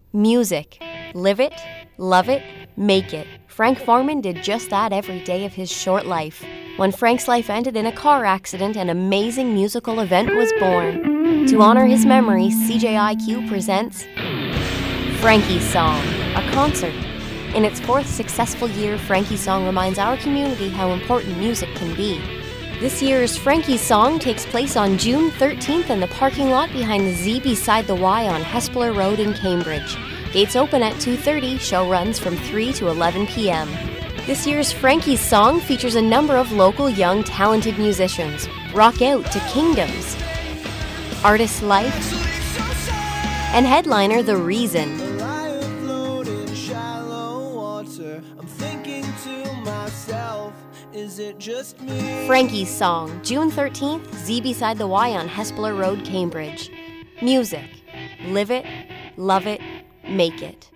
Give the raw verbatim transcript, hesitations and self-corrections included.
Music. Live it, love it, make it. Frank Foreman did just that every day of his short life. When Frank's life ended in a car accident, an amazing musical event was born. To honor his memory, C J I Q presents Frankie's Song, a concert. In its fourth successful year, Frankie's Song reminds our community how important music can be. This year's Frankie's Song takes place on June thirteenth in the parking lot behind the Z beside the Y on Hespeler Road in Cambridge. Gates open at two thirty, show runs from three to eleven p m This year's Frankie's Song features a number of local young talented musicians. Rock out to Kingdoms, Artist Life, and headliner The Reason. Is it just me? Frankie's Song, June thirteenth, Z beside the Y on Hespeler Road, Cambridge. Music. Live it, love it, make it.